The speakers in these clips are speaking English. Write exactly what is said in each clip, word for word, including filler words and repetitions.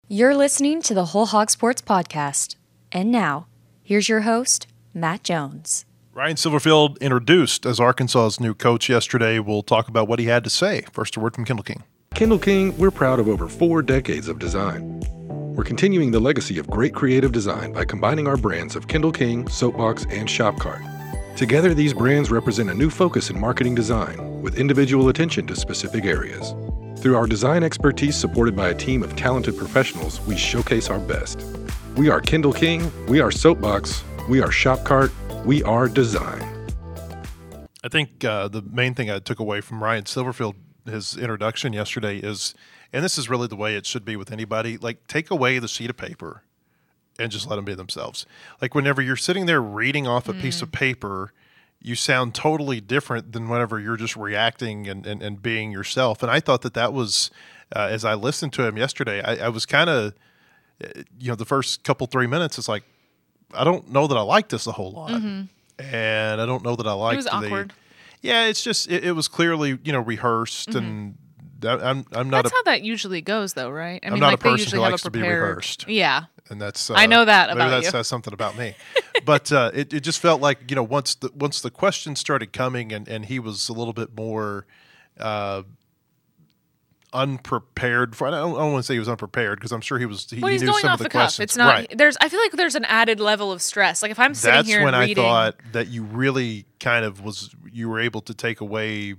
You're listening to the Whole Hog Sports Podcast. And now, here's your host, Matt Jones. Ryan Silverfield introduced as Arkansas's new coach yesterday. We'll talk about what he had to say. First, a word from Kendall King. Kendall King, we're proud of over four decades of design. We're continuing the legacy of great creative design by combining our brands of Kendall King, Soapbox, and Shopcart. Together, these brands represent a new focus in marketing design with individual attention to specific areas. Through our design expertise supported by a team of talented professionals, we showcase our best. We are Kendall King, we are Soapbox, we are Shopcart, we are design. I think uh, the main thing I took away from Ryan Silverfield, his introduction yesterday is, and this is really the way it should be with anybody, like take away the sheet of paper and just let them be themselves. Like whenever you're sitting there reading off a mm. piece of paper, you sound totally different than whenever you're just reacting and, and, and being yourself. And I thought that that was, uh, as I listened to him yesterday, I, I was kind of, you know, the first couple, three minutes, it's like, I don't know that I like this a whole lot. Mm-hmm. And I don't know that I like it was the, awkward. Yeah, it's just, it, it was clearly, you know, rehearsed mm-hmm. and I'm, I'm not That's a, how that usually goes though, right? I I'm mean, not like a person they usually who have likes a to be prepared, rehearsed. Yeah. And that's, uh, I know that maybe about that you. says something about me. But uh, it, it just felt like, you know, once the once the questions started coming and, and he was a little bit more uh, unprepared for. I don't, I don't want to say he was unprepared because I'm sure he was. He, well, he's he knew going some off of the, the cuff. questions. It's not. Right. There's. I feel like there's an added level of stress. Like if I'm sitting That's here when and I reading, thought that you really kind of was. You were able to take away.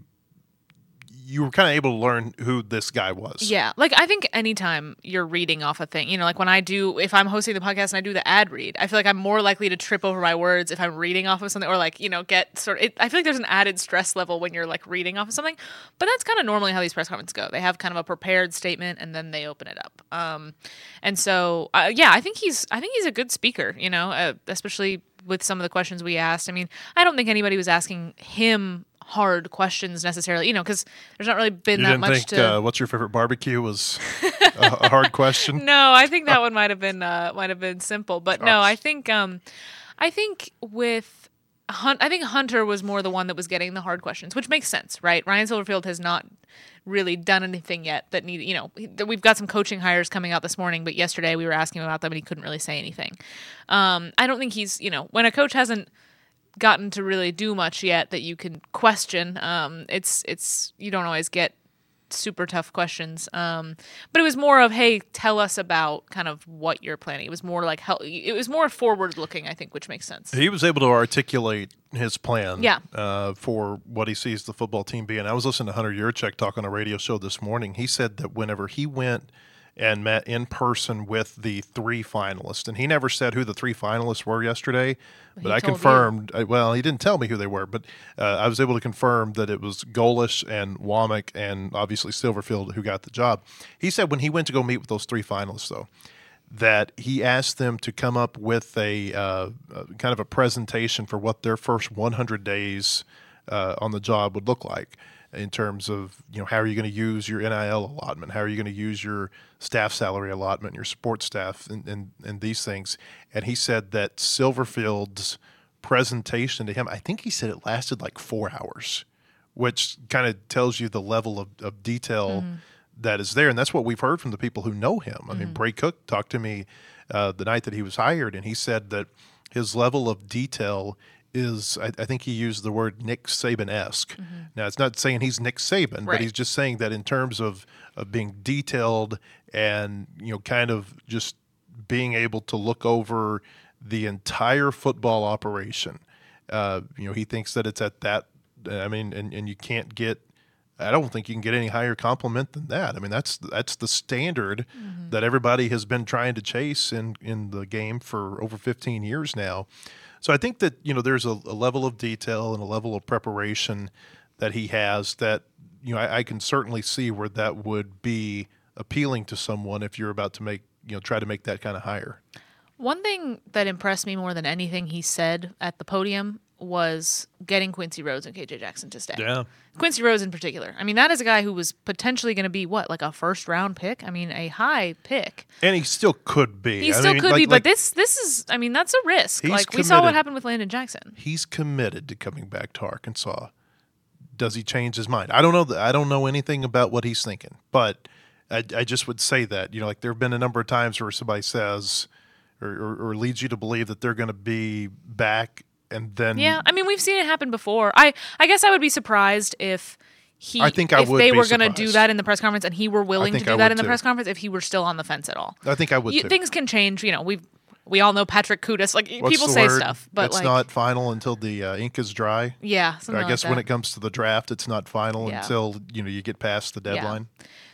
You were kind of able to learn who this guy was. Yeah. Like, I think anytime you're reading off a thing, you know, like when I do, if I'm hosting the podcast and I do the ad read, I feel like I'm more likely to trip over my words if I'm reading off of something or like, you know, get sort of, it, I feel like there's an added stress level when you're like reading off of something, but that's kind of normally how these press conferences go. They have kind of a prepared statement and then they open it up. Um, and so, uh, yeah, I think he's, I think he's a good speaker, you know, uh, especially with some of the questions we asked. I mean, I don't think anybody was asking him hard questions necessarily, you know, because there's not really been you that didn't much think, to. Uh, what's your favorite barbecue was a, a hard question? No, I think that one might have been uh, might have been simple, but Gosh. no, I think um, I think with Hunt, I think Hunter was more the one that was getting the hard questions, which makes sense, right? Ryan Silverfield has not really done anything yet that need, you know, we've got some coaching hires coming out this morning, but yesterday we were asking him about them and he couldn't really say anything. Um, I don't think he's, you know, when a coach hasn't gotten to really do much yet that you can question. Um, it's it's you don't always get super tough questions. Um, but it was more of, hey, tell us about kind of what you're planning. It was more like how it was more forward looking, I think, which makes sense. He was able to articulate his plan yeah. uh, for what he sees the football team being. I was listening to Hunter Yurchek talk on a radio show this morning. He said that whenever he went and met in person with the three finalists. And he never said who the three finalists were yesterday, but he I told confirmed – well, he didn't tell me who they were, but uh, I was able to confirm that it was Golish and Womack and obviously Silverfield who got the job. He said when he went to go meet with those three finalists, though, that he asked them to come up with a uh, uh, kind of a presentation for what their first one hundred days uh, on the job would look like. In terms of, you know, how are you going to use your N I L allotment? How are you going to use your staff salary allotment, your support staff, and, and, and these things? And he said that Silverfield's presentation to him, I think he said it lasted like four hours, which kind of tells you the level of, of detail mm-hmm. that is there. And that's what we've heard from the people who know him. I mm-hmm. mean, Bray Cook talked to me uh, the night that he was hired, and he said that his level of detail is, I, I think he used the word Nick Saban-esque. Mm-hmm. Now, it's not saying he's Nick Saban, right. but he's just saying that in terms of, of being detailed and, you know, kind of just being able to look over the entire football operation. Uh, you know, he thinks that it's at that, I mean, and, and you can't get, I don't think you can get any higher compliment than that. I mean, that's that's the standard mm-hmm. that everybody has been trying to chase in, in the game for over fifteen years now. So I think that, you know, there's a, a level of detail and a level of preparation that he has that, you know, I, I can certainly see where that would be appealing to someone if you're about to make, you know, try to make that kind of hire. One thing that impressed me more than anything he said at the podium was getting Quincy Rhodes and K J Jackson to stay. Yeah. Quincy Rhodes in particular. I mean, that is a guy who was potentially going to be, what, like a first-round pick? I mean, a high pick. And he still could be. He I still mean, could like, be, like, but this this is, I mean, that's a risk. He's Like, we saw what committed. happened with Landon Jackson. He's committed to coming back to Arkansas. Does he change his mind? I don't know. Th- I don't know anything about what he's thinking, but I, I just would say that, you know, like there have been a number of times where somebody says or, or, or leads you to believe that they're going to be back, and then Yeah, I mean, we've seen it happen before. I, I guess I would be surprised if he, I think I if would they be were going to do surprised. that in the press conference and he were willing to think do I that would in the too. press conference, if he were still on the fence at all. I think I would You, too. things can change. You know, we we all know Patrick Kudus. Like What's people the say word? stuff, but it's like not final until the uh, ink is dry. yeah, something I guess like when that. it comes to the draft, it's not final Yeah. until you know you get past the deadline.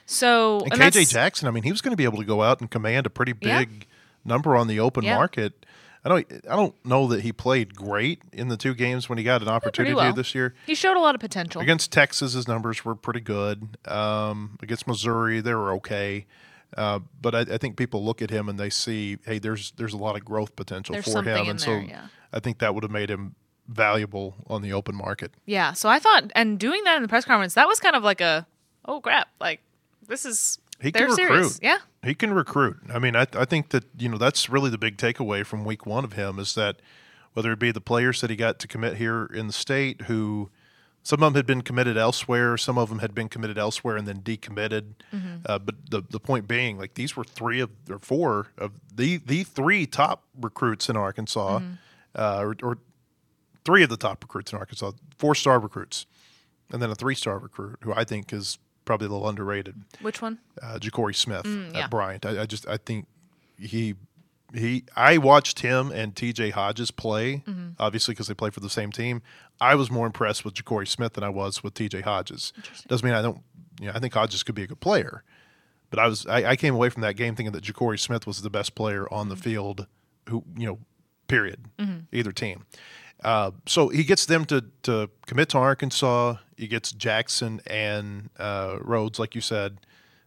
So And, and K J that's- Jackson, I mean, he was going to be able to go out and command a pretty Yeah. big number on the open Yeah. market. I don't, I don't know that he played great in the two games when he got an opportunity well. this year. he showed a lot of potential. Against Texas, his numbers were pretty good. Um, against Missouri, they were okay. Uh, but I, I think people look at him and they see, hey, there's there's a lot of growth potential There's for something him, in and there, so yeah. I think that would have made him valuable on the open market. Yeah, so I thought, and doing that in the press conference, that was kind of like a, oh crap, like this is He they're can serious. recruit. Yeah, He can recruit. I mean, I I think that you know that's really the big takeaway from week one of him is that whether it be the players that he got to commit here in the state, who some of them had been committed elsewhere, some of them had been committed elsewhere and then decommitted. Mm-hmm. Uh, but the the point being, like these were three of or four of the the three top recruits in Arkansas, Mm-hmm. uh, or, or three of the top recruits in Arkansas, four star recruits, and then a three star recruit who I think is probably a little underrated. which one? uh, Ja'Cory Smith Mm, yeah. at Bryant. I, I just I think he he I watched him and T J Hodges play, Mm-hmm. obviously because they play for the same team. I was more impressed with Ja'Cory Smith than I was with T J Hodges. Doesn't mean I don't. You know, I think Hodges could be a good player, but I was I, I came away from that game thinking that Ja'Cory Smith was the best player on the Mm-hmm. field. Who you know, period, either team. Uh, so he gets them to, to commit to Arkansas. He gets Jackson and uh, Rhodes, like you said,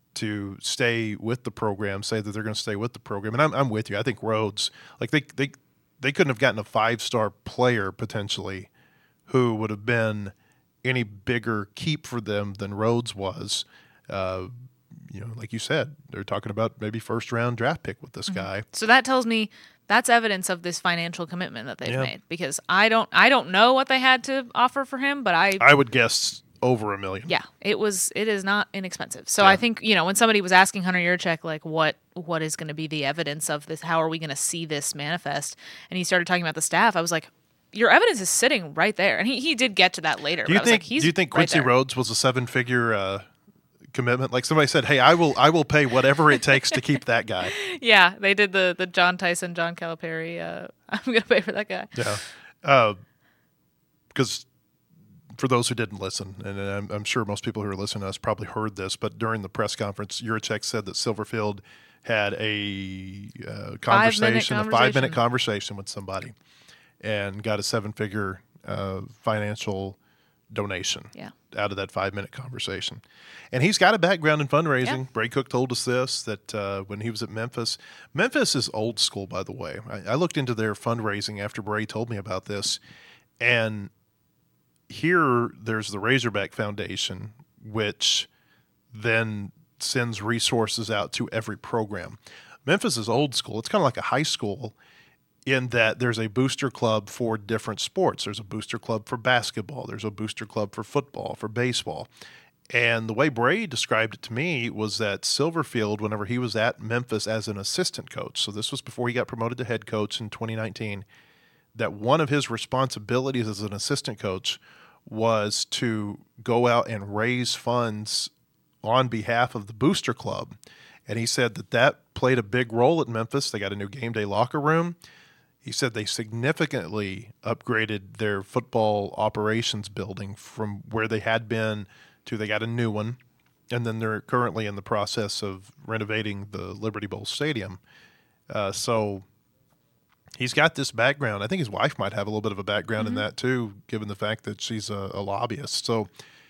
to stay with the program, say that they're going to stay with the program. And I'm, I'm with you. I think Rhodes, like they, they, they couldn't have gotten a five-star player potentially who would have been any bigger keep for them than Rhodes was. Uh, you know, like you said, they're talking about maybe first-round draft pick with this guy. So that tells me that's evidence of this financial commitment that they've Yeah. made, because I don't I don't know what they had to offer for him, but I I would guess over a million. yeah, it was it is not inexpensive. So Yeah. I think, you know, when somebody was asking Hunter Yurchek like what what is going to be the evidence of this, how are we going to see this manifest, and he started talking about the staff, I was like, your evidence is sitting right there. And he, he did get to that later. Do you but I was think? like, he's do you think right Quincy there. Rhodes was a seven-figure uh, commitment? Like somebody said, "Hey, I will, I will pay whatever it takes to keep that guy." Yeah, they did the the John Tyson, John Calipari. Uh, I'm gonna pay for that guy. Yeah, because for those who didn't listen, and I'm, I'm sure most people who are listening to us probably heard this, but during the press conference, Yurchek said that Silverfield had a uh, conversation, a five-minute conversation. conversation with somebody, and got a seven-figure uh, financial donation Yeah. out of that five-minute conversation. And he's got a background in fundraising. Yeah. Bray Cook told us this, that uh, when he was at Memphis. Memphis is old school, by the way. I, I looked into their fundraising after Bray told me about this, and here there's the Razorback Foundation, which then sends resources out to every program. Memphis is old school. It's kind of like a high school in that there's a booster club for different sports. There's a booster club for basketball. There's a booster club for football, for baseball. And the way Bray described it to me was that Silverfield, whenever he was at Memphis as an assistant coach, so this was before he got promoted to head coach in twenty nineteen, that one of his responsibilities as an assistant coach was to go out and raise funds on behalf of the booster club. And he said that that played a big role at Memphis. They got a new game day locker room. He said they significantly upgraded their football operations building from where they had been to they got a new one. And then they're currently in the process of renovating the Liberty Bowl Stadium. Uh, so he's got this background. I think his wife might have a little bit of a background in that too, given the fact that she's a, a lobbyist. So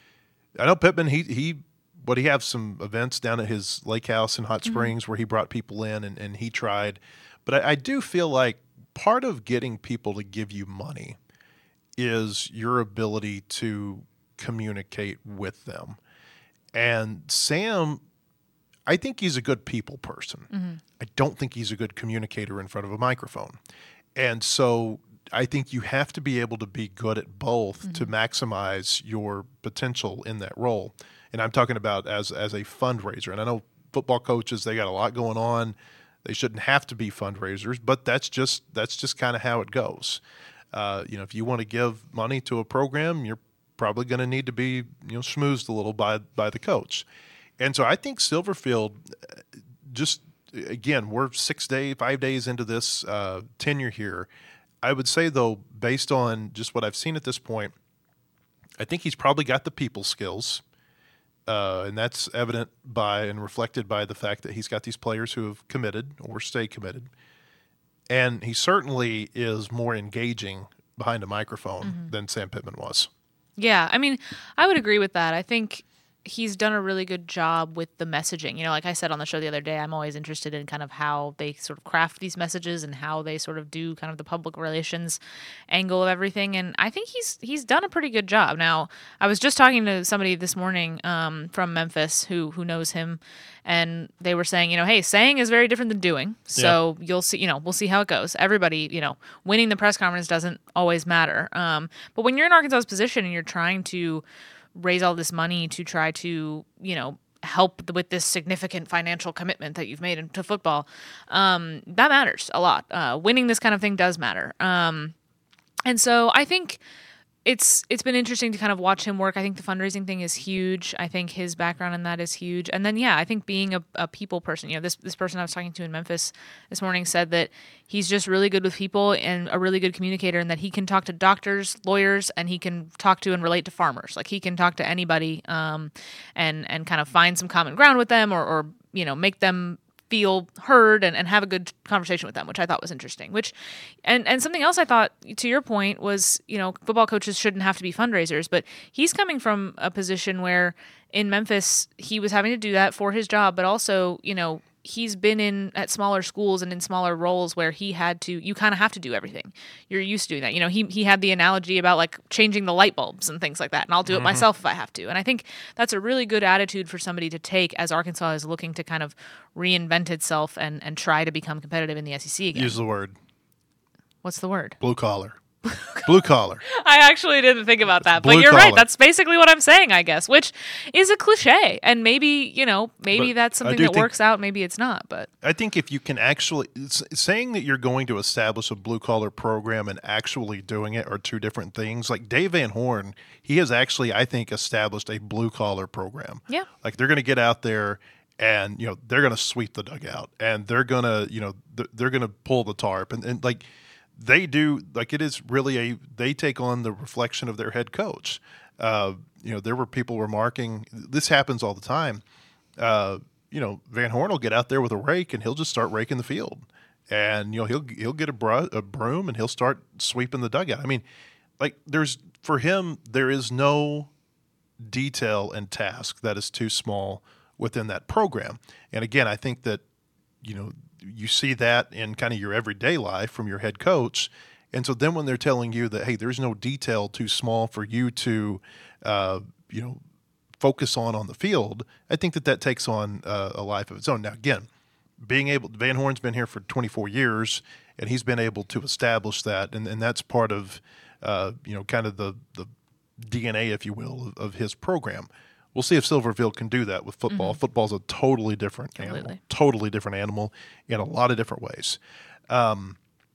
I know Pittman, he, he, but he have some events down at his lake house in Hot Springs where he brought people in and, and he tried. But I, I do feel like part of getting people to give you money is your ability to communicate with them. And Sam, I think he's a good people person. I don't think he's a good communicator in front of a microphone. And so I think you have to be able to be good at both to maximize your potential in that role. And I'm talking about as as a fundraiser. And I know football coaches, they got a lot going on. They shouldn't have to be fundraisers, but that's just that's just kind of how it goes. Uh, you know, if you want to give money to a program, you're probably going to need to be, you know, schmoozed a little by by the coach. And so I think Silverfield, just again, we're six days, five days into this uh, tenure here. I would say, though, based on just what I've seen at this point, I think he's probably got the people skills. Uh, and that's evident by and reflected by the fact that he's got these players who have committed or stay committed. And he certainly is more engaging behind a microphone mm-hmm. than Sam Pittman was. Yeah, I mean, I would agree with that. I think he's done a really good job with the messaging. You know, like I said on the show the other day, I'm always interested in kind of how they sort of craft these messages and how they sort of do kind of the public relations angle of everything. And I think he's he's done a pretty good job. Now, I was just talking to somebody this morning um, from Memphis who who knows him, and they were saying, you know, hey, saying is very different than doing. So yeah. you'll see, you know, we'll see how it goes. Everybody, you know, winning the press conference doesn't always matter. Um, but when you're in Arkansas's position and you're trying to raise all this money to try to, you know, help with this significant financial commitment that you've made into football, um, that matters a lot. Uh, winning this kind of thing does matter. Um, and so I think it's it's been interesting to kind of watch him work. I think the fundraising thing is huge. I think his background in that is huge. And then, yeah, I think being a, a people person, you know, this this person I was talking to in Memphis this morning said that he's just really good with people and a really good communicator, and that he can talk to doctors, lawyers, and he can talk to and relate to farmers. Like, he can talk to anybody um, and, and kind of find some common ground with them or, or you know, make them feel heard and, and have a good conversation with them, which I thought was interesting. Which, and, and something else I thought, to your point, was, you know, football coaches shouldn't have to be fundraisers, but he's coming from a position where in Memphis he was having to do that for his job, but also, you know, he's been in at smaller schools and in smaller roles where he had to, you kind of have to do everything. You're used to doing that. You know, he he had the analogy about like changing the light bulbs and things like that, and I'll do it mm-hmm. myself if I have to. And I think that's a really good attitude for somebody to take as Arkansas is looking to kind of reinvent itself and, and try to become competitive in the S E C again. Use the word. What's the word? Blue collar. Blue collar. I actually didn't think about that, Blue but you're collar. right. That's basically what I'm saying, I guess, which is a cliche. And maybe, you know, maybe But that's something do that think- works out. Maybe it's not, but I think if you can actually s- saying that you're going to establish a blue collar program and actually doing it are two different things. Like Dave Van Horn, he has actually, I think, established a blue collar program. Yeah. Like they're going to get out there and, you know, they're going to sweep the dugout and they're going to, you know, th- they're going to pull the tarp and, and like they do, like it is really a, they take on the reflection of their head coach. Uh, you know, there were people remarking, this happens all the time. Uh, you know, Van Horn will get out there with a rake and he'll just start raking the field. And, you know, he'll he'll get a, br- a broom and he'll start sweeping the dugout. I mean, like there's, for him, there is no detail and task that is too small within that program. And again, I think that, you know, you see that in kind of your everyday life from your head coach. And so then when they're telling you that, hey, there's no detail too small for you to, uh, you know, focus on on the field, I think that that takes on uh, a life of its own. Now, again, being able, Van Horn's been here for twenty-four years, and he's been able to establish that, and, and that's part of, uh, you know, kind of the, the D N A, if you will, of, of his program. We'll see if Silverfield can do that with football. Mm-hmm. Football's a totally different Completely. animal, totally different animal in a lot of different ways. Um,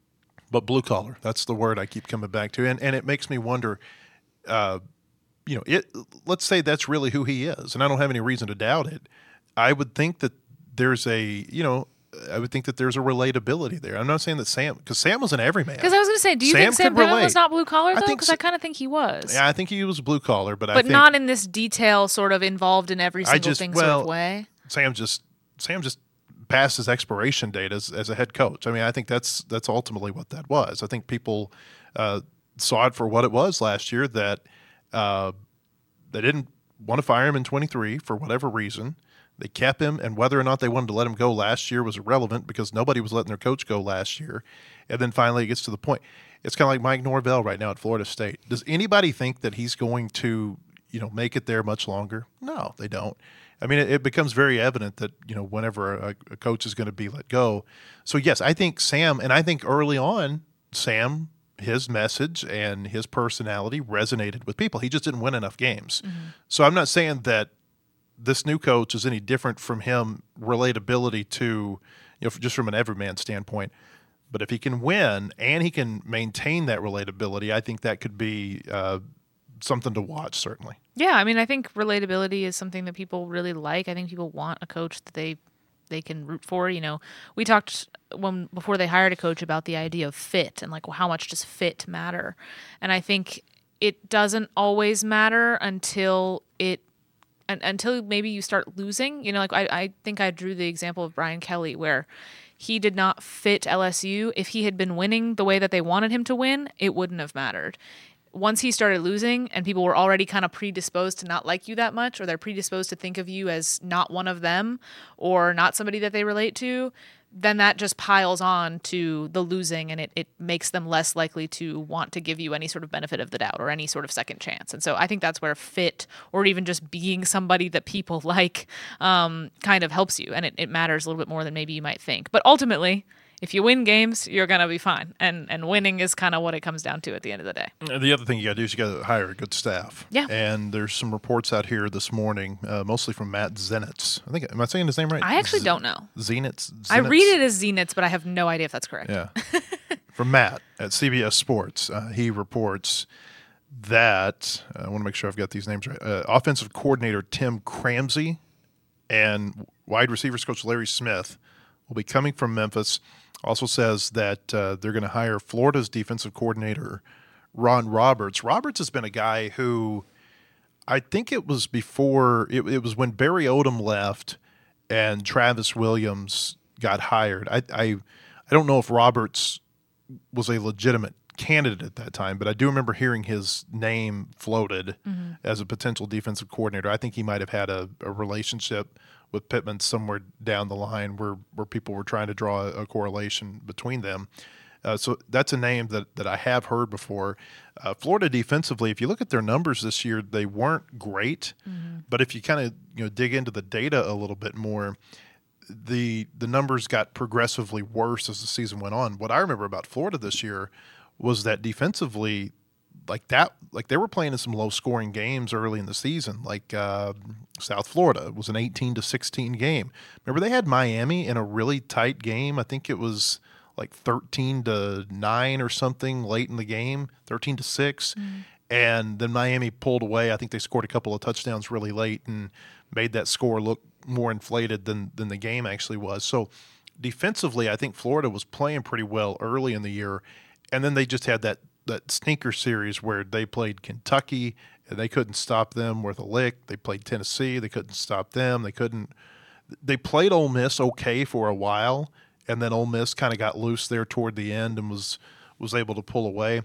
but blue collar, that's the word I keep coming back to. And and it makes me wonder, uh, you know, it. let's say that's really who he is, and I don't have any reason to doubt it. I would think that there's a, you know, I would think that there's a relatability there. I'm not saying that Sam, because Sam was an everyman. because I was going to say, do you Sam think Sam could Pittman relate. was not blue collar I though? think Because so- I kind of think he was, Yeah, I think he was blue collar, but, I but think not in this detail, sort of involved in every I single just- thing well, sort of way. Sam just Sam just passed his expiration date as, as a head coach. I mean, I think that's that's ultimately what that was. I think people uh, saw it for what it was last year, that uh, they didn't want to fire him in twenty-three for whatever reason. They kept him, and whether or not they wanted to let him go last year was irrelevant because nobody was letting their coach go last year. And then finally it gets to the point. It's kind of like Mike Norvell right now at Florida State. Does anybody think that he's going to, you know, make it there much longer? No, they don't. I mean, it, it becomes very evident that, you know, whenever a, a coach is going to be let go. So, yes, I think Sam, and I think early on, Sam, his message and his personality resonated with people. He just didn't win enough games. Mm-hmm. So I'm not saying that this new coach is any different from him relatability to, you know, just from an everyman standpoint. But if he can win and he can maintain that relatability, I think that could be uh, something to watch, certainly. Yeah, I mean, I think relatability is something that people really like. I think people want a coach that they they can root for. You know, we talked when before they hired a coach about the idea of fit and like, well, how much does fit matter? And I think it doesn't always matter until it and until maybe you start losing. You know, like I, I think I drew the example of Brian Kelly where he did not fit L S U. If he had been winning the way that they wanted him to win, it wouldn't have mattered. Once he started losing and people were already kind of predisposed to not like you that much, or they're predisposed to think of you as not one of them or not somebody that they relate to, then that just piles on to the losing, and it, it makes them less likely to want to give you any sort of benefit of the doubt or any sort of second chance. And so I think that's where fit, or even just being somebody that people like, um, kind of helps you. And it, it matters a little bit more than maybe you might think. But ultimately, if you win games, you're going to be fine. And and winning is kind of what it comes down to at the end of the day. The other thing you got to do is you got to hire a good staff. Yeah. And there's some reports out here this morning, uh, mostly from Matt Zenitz. I think, am I saying his name right? I actually Z- don't know. Zenitz? Zenitz? I read it as Zenitz, but I have no idea if that's correct. Yeah. From Matt at C B S Sports, uh, he reports that, uh, I want to make sure I've got these names right, uh, offensive coordinator Tim Cramsey and wide receivers coach Larry Smith will be coming from Memphis. Also says that uh, they're going to hire Florida's defensive coordinator, Ron Roberts. Roberts has been a guy who I think it was before, it, it was when Barry Odom left and Travis Williams got hired. I, I, I don't know if Roberts was a legitimate candidate at that time, but I do remember hearing his name floated mm-hmm. as a potential defensive coordinator. I think he might have had a, a relationship with Pittman somewhere down the line where, where people were trying to draw a, a correlation between them. Uh, so that's a name that, that I have heard before. Uh, Florida defensively, if you look at their numbers this year, they weren't great. Mm-hmm. But if you kind of you know dig into the data a little bit more, the the numbers got progressively worse as the season went on. What I remember about Florida this year was that defensively, like that, like they were playing in some low-scoring games early in the season. Like uh, South Florida was an eighteen to sixteen game. Remember, they had Miami in a really tight game. I think it was like thirteen to nine or something late in the game, thirteen to six, mm-hmm. and then Miami pulled away. I think they scored a couple of touchdowns really late and made that score look more inflated than than the game actually was. So defensively, I think Florida was playing pretty well early in the year, and then they just had that. that stinker series where they played Kentucky and they couldn't stop them worth a lick. They played Tennessee. They couldn't stop them. They couldn't – they played Ole Miss okay for a while, and then Ole Miss kind of got loose there toward the end and was was able to pull away.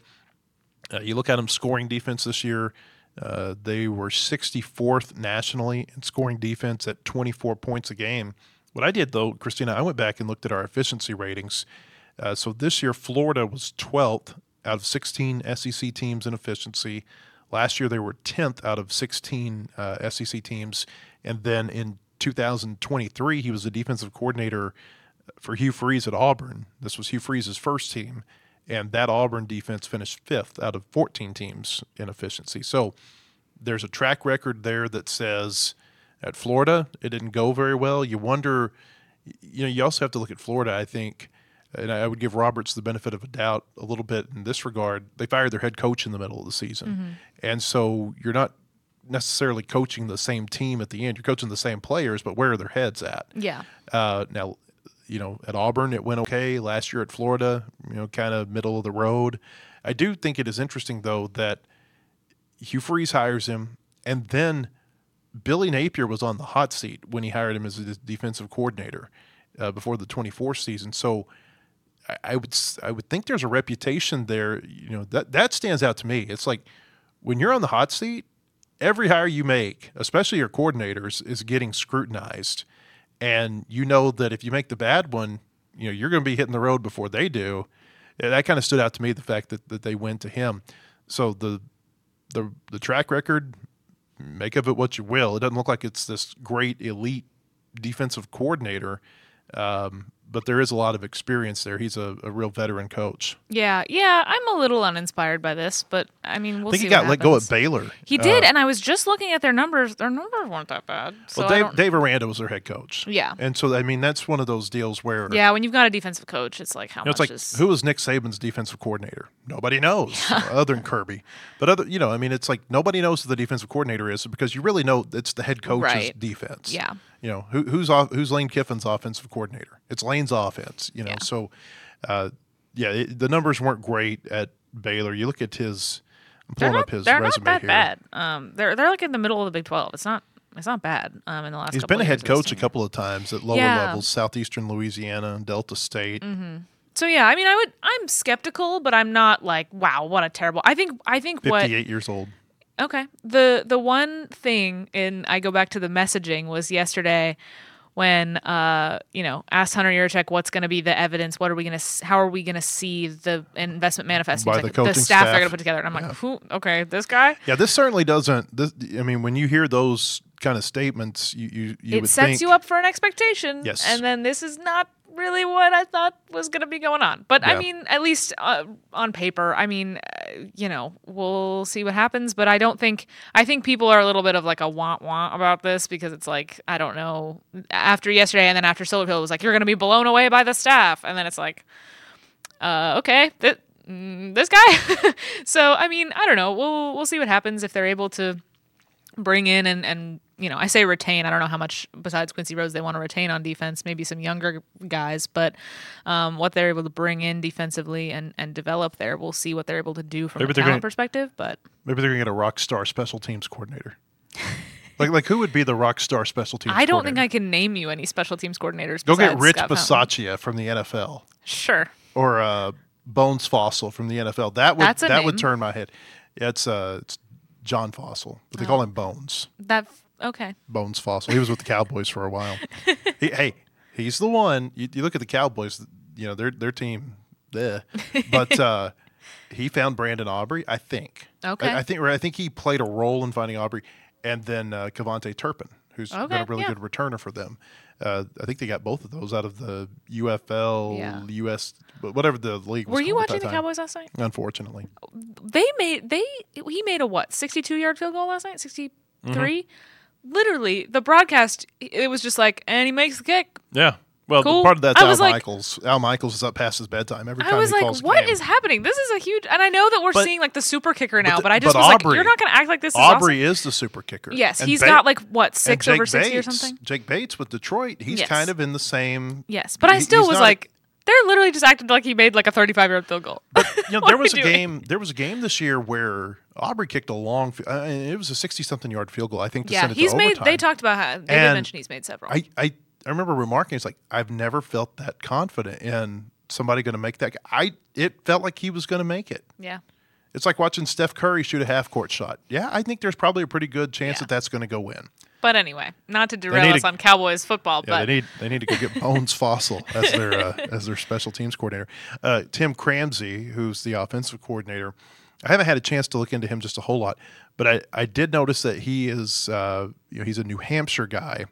Uh, you look at them scoring defense this year, uh, they were sixty-fourth nationally in scoring defense at twenty-four points a game. What I did, though, Christina, I went back and looked at our efficiency ratings. Uh, so this year Florida was twelfth out of sixteen S E C teams in efficiency. Last year they were tenth out of sixteen uh, S E C teams. And then in two thousand twenty-three, he was the defensive coordinator for Hugh Freeze at Auburn. This was Hugh Freeze's first team, and that Auburn defense finished fifth out of fourteen teams in efficiency. So there's a track record there that says at Florida it didn't go very well. You wonder, you know, you also have to look at Florida, I think, and I would give Roberts the benefit of a doubt a little bit in this regard. They fired their head coach in the middle of the season. Mm-hmm. And so you're not necessarily coaching the same team at the end. You're coaching the same players, but where are their heads at? Yeah. Uh, now, you know, at Auburn, it went okay. Last year at Florida, you know, kind of middle of the road. I do think it is interesting, though, that Hugh Freeze hires him, and then Billy Napier was on the hot seat when he hired him as a defensive coordinator uh, before the twenty-four season. So I would I would think there's a reputation there. You know, that that stands out to me. It's like when you're on the hot seat, every hire you make, especially your coordinators, is getting scrutinized. And you know that if you make the bad one, you know, you're going to be hitting the road before they do. That kind of stood out to me, the fact that, that they went to him. So the the the track record, make of it what you will. It doesn't look like it's this great elite defensive coordinator. Um, but there is a lot of experience there. He's a, a real veteran coach. Yeah, yeah, I'm a little uninspired by this, but I mean, we'll I think see he got what let go at happens. Baylor. He did, Uh, and I was just looking at their numbers. Their numbers weren't that bad. So well, I Dave, don't- Dave Aranda was their head coach. Yeah. And so, I mean, that's one of those deals where yeah, when you've got a defensive coach, it's like how you know, it's much like, is who was Nick Saban's defensive coordinator? Nobody knows, other than Kirby. But other, you know, I mean, it's like nobody knows who the defensive coordinator is because you really know it's the head coach's Right. defense. Yeah. You know, who, who's off, who's Lane Kiffin's offensive coordinator? It's Lane's offense. You know, Yeah. so uh, yeah, it, the numbers weren't great at Baylor. You look at his. I'm they're pulling not, up his they're resume not that here. bad. Um, they're they're like in the middle of the Big twelve. It's not it's not bad. Um, in the last He's couple been a of head years of his coach a tenure. couple of times at lower Yeah. levels, Southeastern Louisiana and Delta State. So yeah, I mean, I would I'm skeptical, but I'm not like wow, what a terrible. I think I think what fifty-eight years old. Okay. The the one thing, and I go back to the messaging, was yesterday when uh you know asked Hunter Yurachek what's going to be the evidence, what are we going to, how are we going to see the investment manifest? By He's the like, coaching the staff, they're staff. going to put together, and I'm like, who? Okay, this guy. Yeah, this certainly doesn't. This, I mean, when you hear those kind of statements, you you, you It would sets think, you up for an expectation. Yes. And then this is not really what I thought was going to be going on. But I Yeah. mean, at least uh, on paper, I mean, uh, you know, we'll see what happens. But I don't think, I think people are a little bit of like a want want about this because it's like, I don't know, after yesterday and then after Silverfield, it was like, you're going to be blown away by the staff. And then it's like, uh, okay, th- mm, this guy. So, I mean, I don't know. We'll, we'll see what happens if they're able to bring in and, and you know, I say retain. I don't know how much besides Quincy Rhodes they want to retain on defense. Maybe some younger guys, but um, what they're able to bring in defensively and, and develop there, we'll see what they're able to do from Maybe a they're talent gonna- perspective. But maybe they're going to get a rock star special teams coordinator. like like who would be the rock star special teams? I don't think I coordinator? can name you any special teams coordinators. Go get besides Rich Scott Fountain. Bisaccia from the N F L Sure. or uh, Bones Fossil from the N F L. That would That's a that would name. turn my head. Yeah, it's uh, it's John Fossil, but they call him Bones. That okay. Bones Fossil. He was with the Cowboys for a while. he, hey, he's the one. You, you look at the Cowboys. You know their their team. Bleh. But uh, he found Brandon Aubrey. I think. Okay. I, I think. Or I think he played a role in finding Aubrey, and then uh, Cavante Turpin, who's been Okay, a really yeah. good returner for them. Uh, I think they got both of those out of the U F L, Yeah. U S, whatever the league was. Were you called at watching that the time. Cowboys last night? Unfortunately, They made they he made a what sixty-two yard field goal last night, sixty-three. Mm-hmm. Literally, the broadcast it was just like, and he makes the kick. yeah. Well, Cool. part of that's I Al was like- Michaels. Al Michaels is up past his bedtime every time I was he like, calls a what game. is happening? This is a huge, and I know that we're But- seeing like the super kicker now, the- but I just but was like, Aubrey- you're not going to act like this is Aubrey awesome. is the super kicker. Yes, And he's Ba- got like what and six Jake over sixty or Bates- something. Jake Bates with Detroit, he's Yes. kind of in the same. Yes, but I he- still he's was not- like, they're literally just acted like he made like a thirty-five yard field goal. You know, What there are we was a doing? game. There was a game this year where Aubrey kicked a long. fi- Uh, it was a sixty-something yard field goal. I think to Yeah, send it he's to made. overtime. They talked about how they did And mention he's made several. I, I I remember remarking, it's like I've never felt that confident in somebody going to make that. I it felt like he was going to make it. yeah, It's like watching Steph Curry shoot a half court shot. Yeah, I think there's probably a pretty good chance Yeah. that that's going to go in. but anyway, not to derail need us to- on Cowboys football, Yeah, but they need they need to go get Bones Fossil as their uh, as their special teams coordinator. Uh, Tim Cramsey, who's the offensive coordinator, I haven't had a chance to look into him just a whole lot, but I, I did notice that he is uh, you know he's a New Hampshire guy,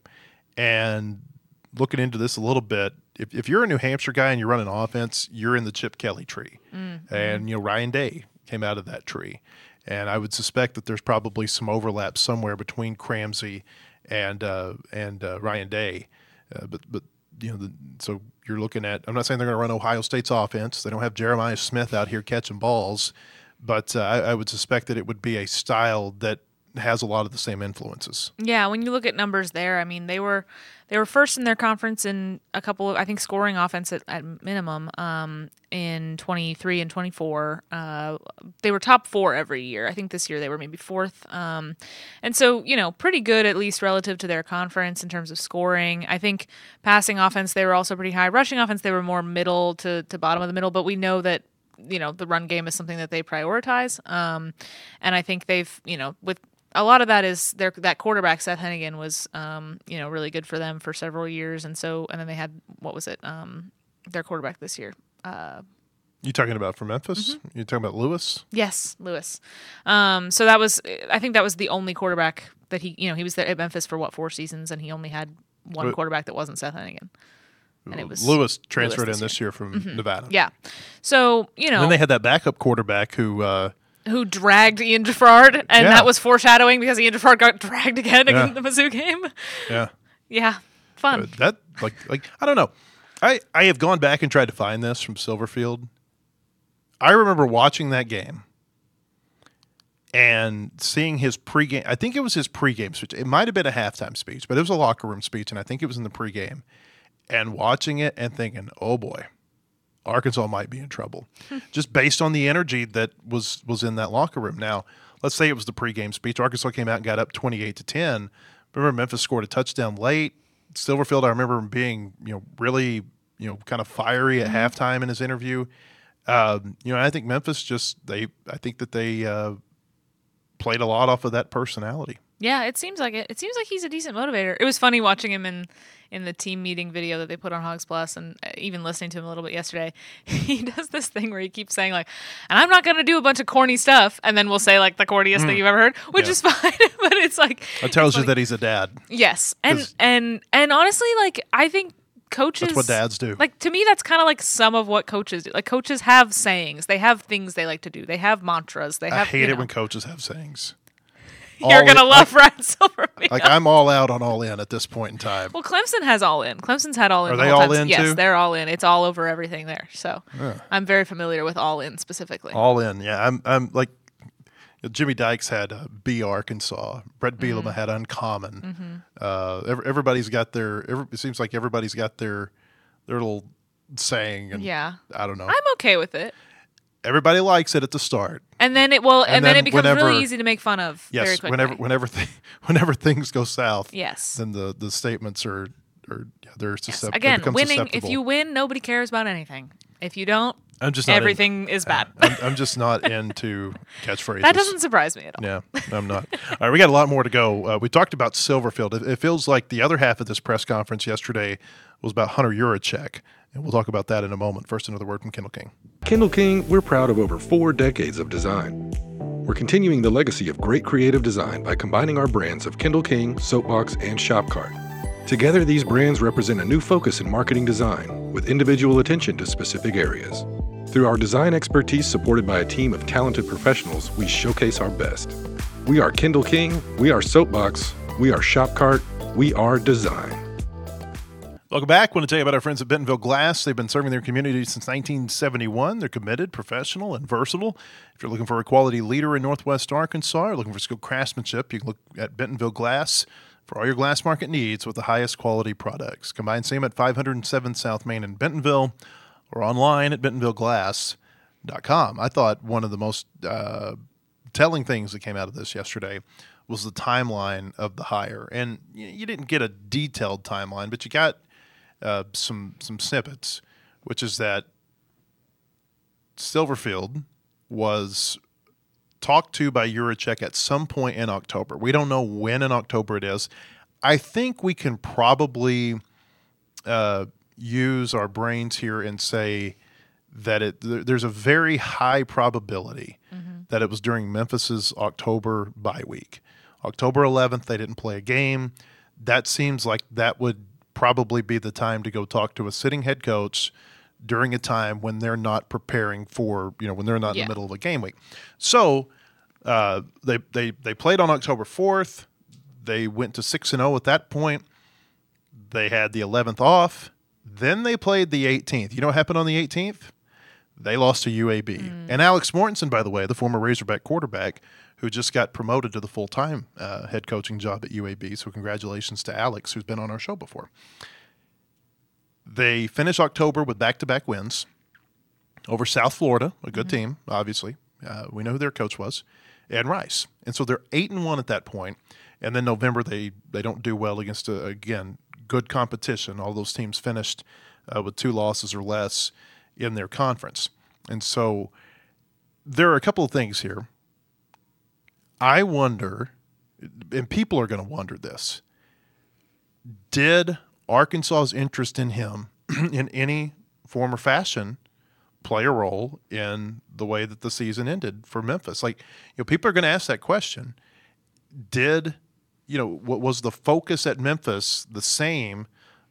and looking into this a little bit, if if you're a New Hampshire guy and you're running offense, you're in the Chip Kelly tree, Mm-hmm. and you know Ryan Day came out of that tree, and I would suspect that there's probably some overlap somewhere between Cramsey and uh, and uh, Ryan Day, uh, but but you know the, so you're looking at. I'm not saying they're going to run Ohio State's offense. They don't have Jeremiah Smith out here catching balls, but uh, I, I would suspect that it would be a style that has a lot of the same influences. yeah, when you look at numbers there, I mean, they were they were first in their conference in a couple of, I think, scoring offense at, at minimum um, in twenty-three and twenty-four. Uh, they were top four every year. I think this year they were maybe fourth. Um, and so, you know, pretty good, at least relative to their conference in terms of scoring. I think passing offense, they were also pretty high. Rushing offense, they were more middle to, to bottom of the middle, but we know that, you know, the run game is something that they prioritize. Um, and I think they've, you know, with a lot of that is their that quarterback Seth Hennigan was um, you know, really good for them for several years, and so and then they had what was it um, their quarterback this year. Uh, You talking about from Memphis? Mm-hmm. You talking about Lewis? yes, Lewis. Um, so that was I think that was the only quarterback that he you know he was there at Memphis for what four seasons, and he only had one But- quarterback that wasn't Seth Hennigan. and it was Lewis transferred Lewis in this year, from mm-hmm. Nevada. Yeah. So, you know. And then they had that backup quarterback who uh, who dragged Ian Giffard, and yeah. that was foreshadowing because Ian Giffard got dragged again yeah. in the Mizzou game. Yeah. Yeah. Fun. Uh, that like like I don't know. I I have gone back and tried to find this from Silverfield. I remember watching that game and seeing his pregame. I think it was his pregame speech. It might have been a halftime speech, but it was a locker room speech, and I think it was in the pregame. And watching it and thinking, oh boy, Arkansas might be in trouble, just based on the energy that was was in that locker room. Now, let's say it was the pregame speech. Arkansas came out and got up twenty-eight to ten. Remember, Memphis scored a touchdown late. Silverfield, I remember him being, you know, really, you know, kind of fiery at mm-hmm. halftime in his interview. Um, you know, I think Memphis just they. I think that they uh, played a lot off of that personality. Yeah, it seems like it. It seems like he's a decent motivator. It was funny watching him in in the team meeting video that they put on Hogs Plus, and even listening to him a little bit yesterday. He does this thing where he keeps saying like, "And I'm not going to do a bunch of corny stuff," and then we'll say like the corniest mm. thing you've ever heard, which yeah. is fine. But it's like it tells you like, that he's a dad. Yes, and and and honestly, like I think. Coaches, that's what dads do. Like, to me, that's kind of like some of what coaches do. Like, coaches have sayings. They have things they like to do. They have mantras. They have. I hate you it know. when coaches have sayings. You're going to love like, Ryan Silverfield. Like, I'm all out on all in at this point in time. Well, Clemson has all in. Clemson's had all in. Are the they whole all time. in, Yes, too? they're all in. It's all over everything there. So, yeah. I'm very familiar with all in specifically. All in, yeah. I'm, I'm like, Jimmy Dykes had uh, B Arkansas. Brett Bielema mm-hmm. had Uncommon. Mm-hmm. Uh, every, everybody's got their, every, it seems like everybody's got their, their little saying, and yeah, I don't know. I'm okay with it. Everybody likes it at the start, and then it will, and, and then, then it becomes whenever, really easy to make fun of. Yes, very quickly. whenever whenever th- whenever things go south, yes, then the, the statements are are yeah, they're yes. susceptible. Again, they winning. Susceptible. If you win, nobody cares about anything. If you don't, I'm just not everything in, is bad. I'm, I'm just not into catchphrases. That doesn't surprise me at all. Yeah, I'm not. All right, we got a lot more to go. Uh, we talked about Silverfield. It, it feels like the other half of this press conference yesterday was about Hunter Yurachek, and we'll talk about that in a moment. First, another word from Kendall King. Kendall King, we're proud of over four decades of design. We're continuing the legacy of great creative design by combining our brands of Kendall King, Soapbox, and Shopcart. Together, these brands represent a new focus in marketing design with individual attention to specific areas. Through our design expertise supported by a team of talented professionals, we showcase our best. We are Kendall King, we are Soapbox, we are Shopcart, we are design. Welcome back. I want to tell you about our friends at Bentonville Glass. They've been serving their community since nineteen seventy-one. They're committed, professional, and versatile. If you're looking for a quality leader in Northwest Arkansas or looking for skilled craftsmanship, you can look at Bentonville Glass for all your glass market needs with the highest quality products. Come by and see them at five oh seven South Main in Bentonville or online at bentonville glass dot com. I thought one of the most uh, telling things that came out of this yesterday was the timeline of the hire. And you didn't get a detailed timeline, but you got Uh, some some snippets, which is that Silverfield was talked to by Yurachek at some point in October. We don't know when in October it is. I think we can probably uh, use our brains here and say that it th- there's a very high probability mm-hmm. that it was during Memphis's October bye week. October eleventh, they didn't play a game. That seems like that would probably be the time to go talk to a sitting head coach during a time when they're not preparing for, you know, when they're not yeah. in the middle of a game week. So uh, they they they played on October fourth. They went to six and zero at that point. They had the eleventh off. Then they played the eighteenth. You know what happened on the eighteenth? They lost to U A B. Mm. And Alex Mortensen, by the way, the former Razorback quarterback, who just got promoted to the full-time uh, head coaching job at U A B. So congratulations to Alex, who's been on our show before. They finished October with back-to-back wins over South Florida, a good mm-hmm. team, obviously. Uh, we know who their coach was, and Rice. And so they're eight and one at that point. And then November, they, they don't do well against, a, again, good competition. All those teams finished uh, with two losses or less in their conference. And so there are a couple of things here. I wonder, and people are going to wonder this, did Arkansas's interest in him in any form or fashion play a role in the way that the season ended for Memphis? Like, you know, people are going to ask that question. Did, you know, what was the focus at Memphis the same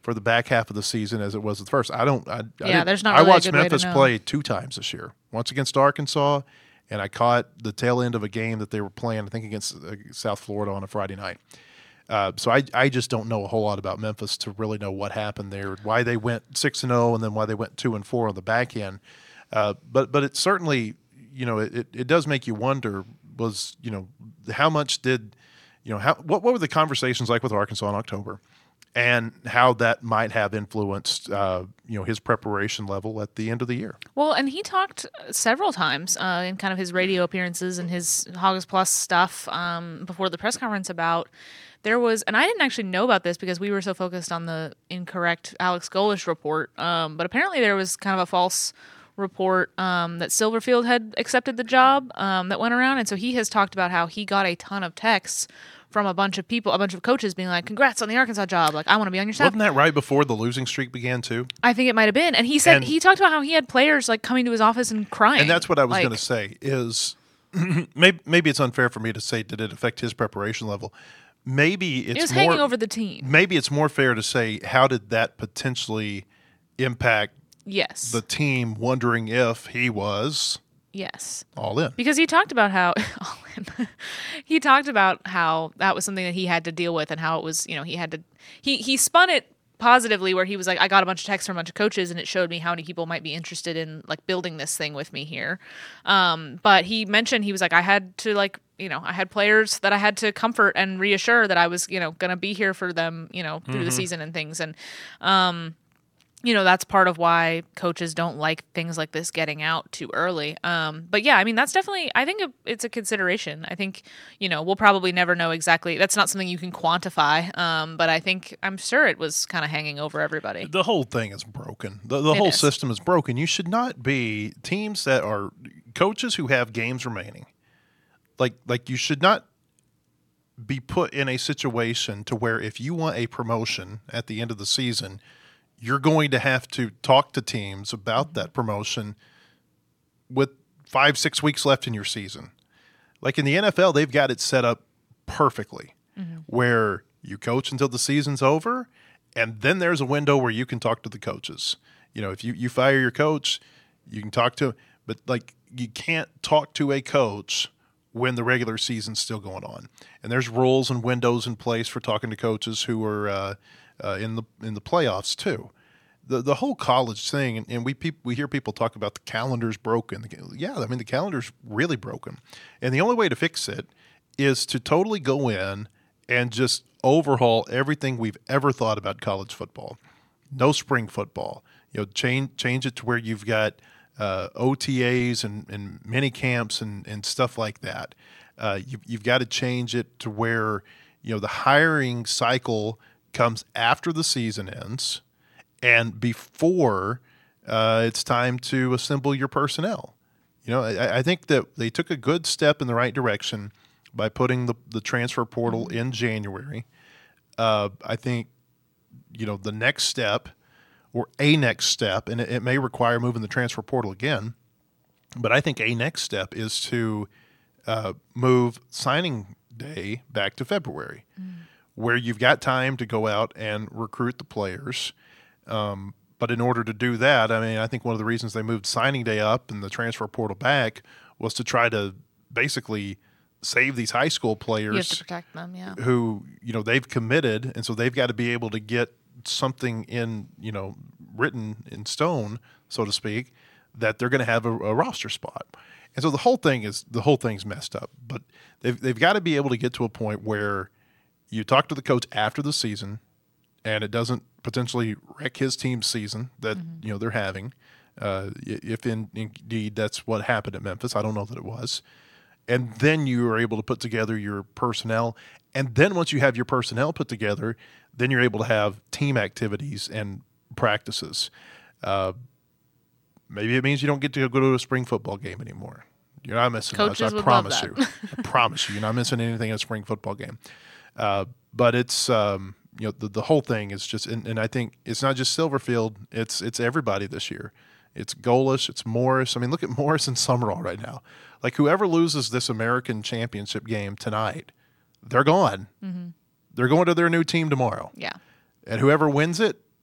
for the back half of the season as it was at the first. I don't. I, I Yeah, there's not I really a watched good way to Memphis know. play two times this year. Once against Arkansas, and I caught the tail end of a game that they were playing, I think against uh, South Florida on a Friday night. Uh, so I, I just don't know a whole lot about Memphis to really know what happened there, why they went six and zero, and then why they went two and four on the back end. Uh, but but it certainly, you know, it, it does make you wonder. Was you know how much did you know how what what were the conversations like with Arkansas in October, and how that might have influenced uh, you know his preparation level at the end of the year. Well, and he talked several times uh, in kind of his radio appearances and his Hogs Plus stuff um, before the press conference about there was, and I didn't actually know about this because we were so focused on the incorrect Alex Golesh report, um, but apparently there was kind of a false report um, that Silverfield had accepted the job um, that went around, and so he has talked about how he got a ton of texts from a bunch of people, a bunch of coaches being like, congrats on the Arkansas job. Like, I want to be on your staff. Wasn't that right before the losing streak began too? I think it might have been. And he said, And- he talked about how he had players like coming to his office and crying. And that's what I was Like, going to say is maybe, maybe it's unfair for me to say, did it affect his preparation level? Maybe it's It was more, hanging over the team. maybe it's more fair to say, how did that potentially impact Yes. the team wondering if he was yes. all in? Because he talked about how he talked about how that was something that he had to deal with and how it was, you know, he had to he he spun it positively where he was like, I got a bunch of texts from a bunch of coaches and it showed me how many people might be interested in like building this thing with me here. Um, but he mentioned he was like, I had to like, you know, I had players that I had to comfort and reassure that I was, you know, going to be here for them, you know, through the season and things. And, um, you know, that's part of why coaches don't like things like this getting out too early. Um, but yeah, I mean, that's definitely, I think it's a consideration. I think, you know, we'll probably never know exactly. That's not something you can quantify. Um, but I think, I'm sure it was kind of hanging over everybody. The whole thing is broken. The, the It whole is. system is broken. You should not be teams that are coaches who have games remaining. Like, like you should not be put in a situation to where if you want a promotion at the end of the season, you're going to have to talk to teams about that promotion with five, six weeks left in your season. Like in the N F L, they've got it set up perfectly where you coach until the season's over, and then there's a window where you can talk to the coaches. You know, if you, you fire your coach, you can talk to, but like you can't talk to a coach when the regular season's still going on. And there's rules and windows in place for talking to coaches who are uh, uh, in the in the playoffs too. The the whole college thing, and, and we peop, we hear people talk about the calendar's broken. Yeah, I mean the calendar's really broken, and the only way to fix it is to totally go in and just overhaul everything we've ever thought about college football. No spring football. You know, change change it to where you've got uh, O T As and, and mini camps and, and stuff like that. Uh, you, you've got to change it to where you know the hiring cycle comes after the season ends and before uh, it's time to assemble your personnel. You know, I, I think that they took a good step in the right direction by putting the, the transfer portal in January. Uh, I think, you know, the next step or a next step, and it, it may require moving the transfer portal again, but I think a next step is to uh, move signing day back to February, mm. where you've got time to go out and recruit the players. Um, but in order to do that, I mean, I think one of the reasons they moved signing day up and the transfer portal back was to try to basically save these high school players. You have to protect them, yeah. Who, you know, they've committed, and so they've got to be able to get something in, you know, written in stone, so to speak, that they're going to have a, a roster spot. And so the whole thing is the whole thing's messed up. But they've they've got to be able to get to a point where you talk to the coach after the season, and it doesn't potentially wreck his team's season that mm-hmm. you know they're having. Uh, if in, indeed that's what happened at Memphis, I don't know that it was. And then you are able to put together your personnel. And then once you have your personnel put together, then you're able to have team activities and practices. Uh, maybe it means you don't get to go to a spring football game anymore. You're not missing Coaches much. I would promise love you. that. I promise you. You're not missing anything at a spring football game. Uh, but it's um, you know the, the whole thing is just, and, and I think it's not just Silverfield. It's it's everybody this year. It's Golesh. It's Morris. I mean, look at Morris and Summerall right now. Like whoever loses this American Championship game tonight, they're gone. Mm-hmm. They're going to their new team tomorrow. Yeah. And whoever wins it,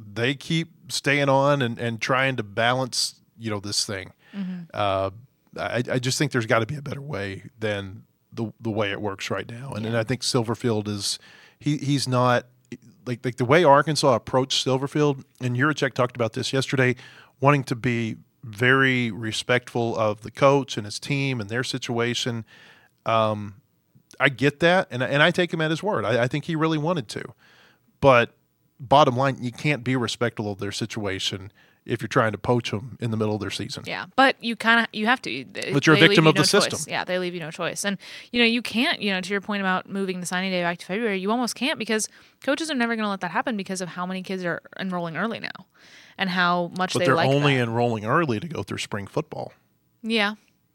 they keep staying on and, and trying to balance, you know, this thing. Mm-hmm. Uh, I, I just think there's got to be a better way than the the way it works right now. And, Yeah. and I think Silverfield is he he's not like like the way Arkansas approached Silverfield, and Yurachek talked about this yesterday, wanting to be very respectful of the coach and his team and their situation. Um, I get that, and and I take him at his word. I, I think he really wanted to, but bottom line, you can't be respectful of their situation if you're trying to poach them in the middle of their season. Yeah, but you kind of you have to. But you're a They victim leave you of the no system. choice. Yeah, they leave you no choice, and you know you can't. You know, to your point about moving the signing day back to February, you almost can't because coaches are never going to let that happen because of how many kids are enrolling early now, and how much But they they're like only that. enrolling early to go through spring football. Yeah,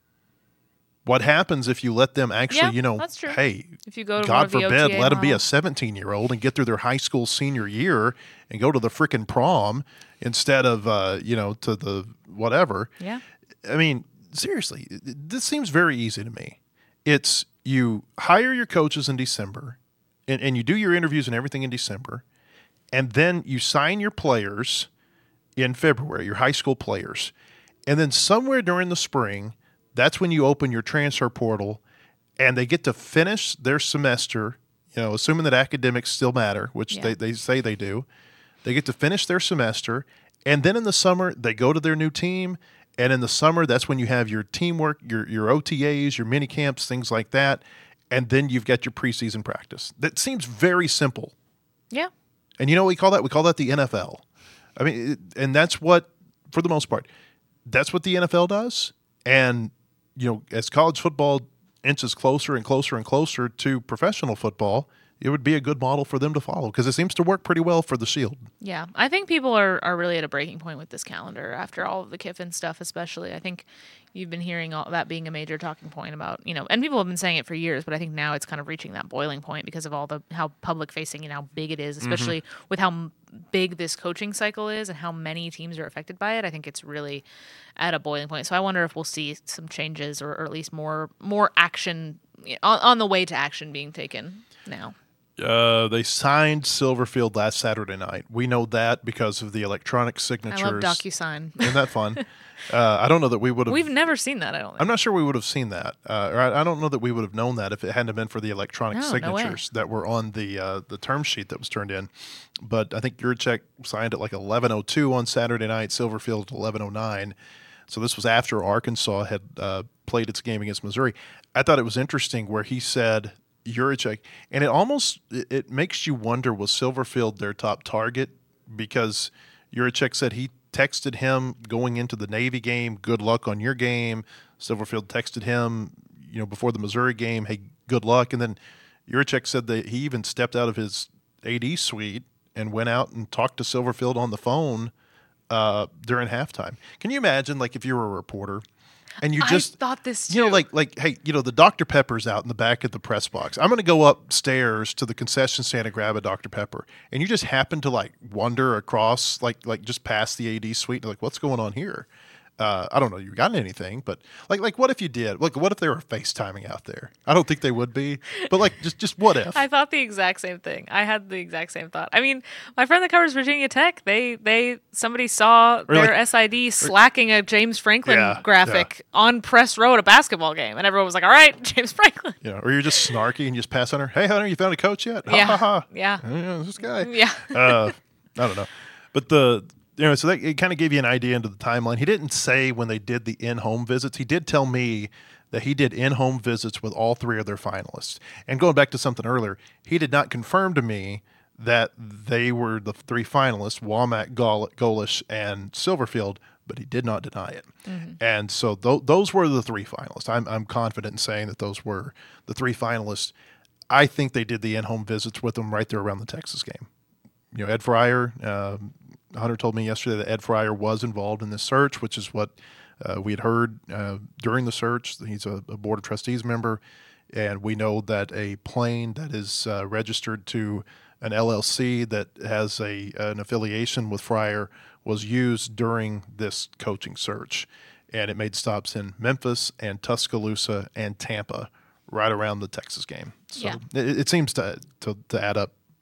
What happens if you let them actually, Yeah, you know, that's true. hey, if you go to more God of the forbid, O T A let them be model. a seventeen-year-old and get through their high school senior year and go to the freaking prom instead of, uh, you know, to the whatever. Yeah. I mean, seriously, this seems very easy to me. It's you hire your coaches in December, and, and you do your interviews and everything in December, and then you sign your players in February, your high school players. And then somewhere during the spring, that's when you open your transfer portal, and they get to finish their semester, you know, assuming that academics still matter, which Yeah. they, they say they do. They get to finish their semester, and then in the summer, they go to their new team. And in the summer, that's when you have your teamwork, your your O T As, your mini camps, things like that. And then you've got your preseason practice. That seems very simple. Yeah. And you know what we call that? We call that the N F L. I mean, it, and that's what, for the most part, that's what the N F L does. And, you know, as college football inches closer and closer and closer to professional football, it would be a good model for them to follow because it seems to work pretty well for the Shield. Yeah, I think people are, are really at a breaking point with this calendar after all of the Kiffin stuff, especially. I think you've been hearing all that being a major talking point about, you know, and people have been saying it for years, but I think now it's kind of reaching that boiling point because of all the how public facing and how big it is, especially mm-hmm. with how m- big this coaching cycle is and how many teams are affected by it. I think it's really at a boiling point. So I wonder if we'll see some changes or, or at least more more action on, on the way to action being taken now. Uh, they signed Silverfield last Saturday night. We know that because of the electronic signatures. I love DocuSign. Isn't that fun? uh, I don't know that we would have. We've never seen that, I don't think. I'm not sure we would have seen that. Uh, or I, I don't know that we would have known that if it hadn't been for the electronic No, no signatures that were on the uh, the term sheet that was turned in. But I think Yurachek signed at like eleven oh two on Saturday night, Silverfield at eleven oh nine. So this was after Arkansas had uh, played its game against Missouri. I thought it was interesting where he said Yurachek, and it almost it, it makes you wonder, was Silverfield their top target? Because Yurachek said he texted him going into the Navy game, good luck on your game. Silverfield texted him, you know, before the Missouri game, hey, good luck. And then Yurachek said that he even stepped out of his A D suite and went out and talked to Silverfield on the phone uh, during halftime. Can you imagine, like, if you were a reporter and you just I thought this too. You know, like, like, hey, you know, the Doctor Pepper's out in the back of the press box. I'm going to go upstairs to the concession stand and grab a Doctor Pepper, and you just happen to like wander across, like, like just past the A D suite. And like, what's going on here? Uh, I don't know. You got anything? But like, like, what if you did? Like, what if they were FaceTiming out there? I don't think they would be. But like, just, just what if? I thought the exact same thing. I had the exact same thought. I mean, my friend that covers Virginia Tech, they, they, somebody saw Or their like- S I D slacking a James Franklin Yeah, graphic on press row at a basketball game, and everyone was like, "All right, James Franklin." You know, or you're just snarky and you just pass on her. Hey, Hunter, you found a coach yet? Ha, Yeah. ha, ha. Yeah. Yeah, this guy. Yeah. uh, I don't know, but the you know, so that it kind of gave you an idea into the timeline. He didn't say when they did the in-home visits. He did tell me that he did in-home visits with all three of their finalists. And going back to something earlier, he did not confirm to me that they were the three finalists: Womack, Gol- Golish, and Silverfield. But he did not deny it. Mm-hmm. And so th- those were the three finalists. I'm I'm confident in saying that those were the three finalists. I think they did the in-home visits with them right there around the Texas game. You know, Ed Fryer, uh, Hunter told me yesterday that Ed Fryer was involved in this search, which is what uh, we had heard uh, during the search. He's a, a Board of Trustees member, and we know that a plane that is uh, registered to an L L C that has a an affiliation with Fryer was used during this coaching search, and it made stops in Memphis and Tuscaloosa and Tampa right around the Texas game. So Yeah. it, it seems to, to to add up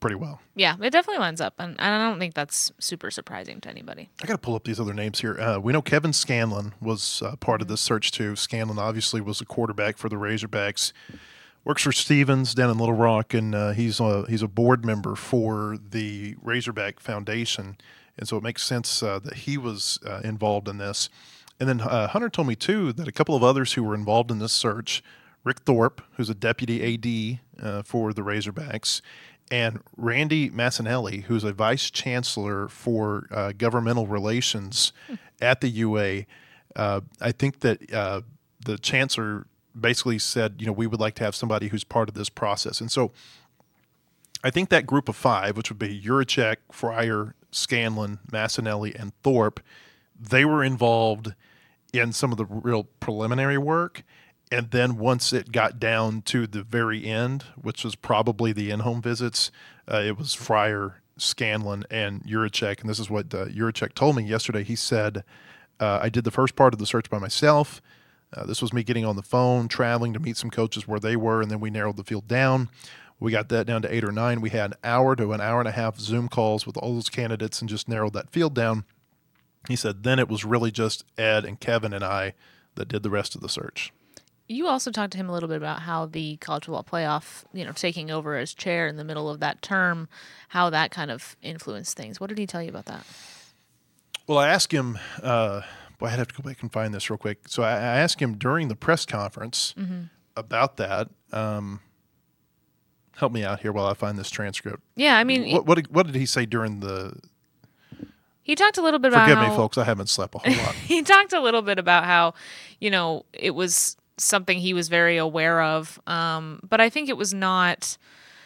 pretty well. Yeah, it definitely lines up, and, and I don't think that's super surprising to anybody. I got to pull up these other names here. Uh, we know Kevin Scanlon was uh, part of this search too. Scanlon obviously was a quarterback for the Razorbacks. Works for Stevens down in Little Rock, and uh, he's a he's a board member for the Razorback Foundation, and so it makes sense uh, that he was uh, involved in this. And then uh, Hunter told me too that a couple of others who were involved in this search, Rick Thorpe, who's a deputy A D uh, for the Razorbacks, and Randy Massanelli, who's a vice chancellor for uh, governmental relations at the U A. Uh, I think that uh, the chancellor basically said, you know, we would like to have somebody who's part of this process. And so I think that group of five, which would be Juracek, Fryer, Scanlon, Massanelli, and Thorpe, they were involved in some of the real preliminary work. And then once it got down to the very end, which was probably the in-home visits, uh, it was Fryer, Scanlon, and Juracek. And this is what uh, Juracek told me yesterday. He said, uh, I did the first part of the search by myself. Uh, this was me getting on the phone, traveling to meet some coaches where they were, and then we narrowed the field down. We got that down to eight or nine. We had an hour to an hour and a half Zoom calls with all those candidates and just narrowed that field down. He said then it was really just Ed and Kevin and I that did the rest of the search. You also talked to him a little bit about how the college football playoff, you know, taking over as chair in the middle of that term, how that kind of influenced things. What did he tell you about that? Well, I asked him, uh, boy, I'd have to go back and find this real quick. So I, I asked him during the press conference mm-hmm. about that. Um, help me out here while I find this transcript. Yeah, I mean, what, what, did, what did he say during the? He talked a little bit about Forgive how, me, folks, I haven't slept a whole lot. He talked a little bit about how, you know, it was something he was very aware of, um, but I think it was not